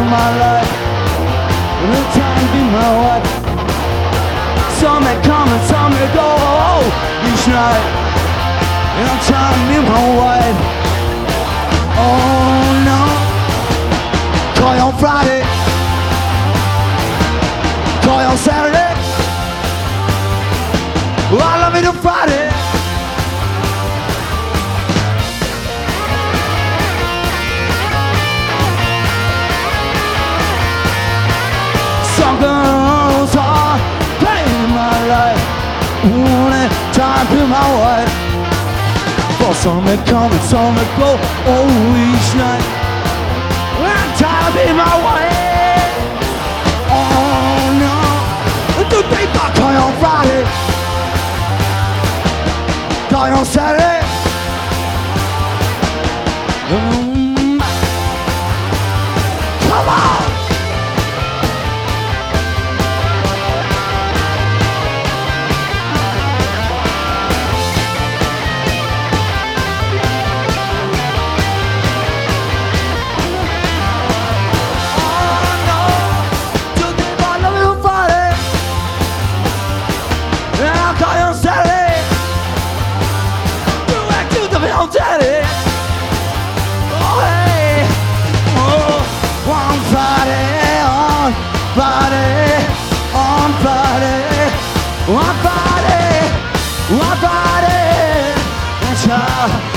in my life. I'm trying to be my wife. Some may come and some may go each night. And I'm trying to be my wife. Oh no. Call you on Friday. Call you on Saturday. Well, I love you till Friday. Some girls are playing my life. Only time to my wife. For some may come and some may go each night. I'm trying to be my wife. Oh no. Do they not call you on Friday? Call you on Saturday? Come on! Call you on Saturday. Do I do the on Saturday? Oh hey, oh, on Friday, on Friday, on Friday, on Friday, on Friday, and child.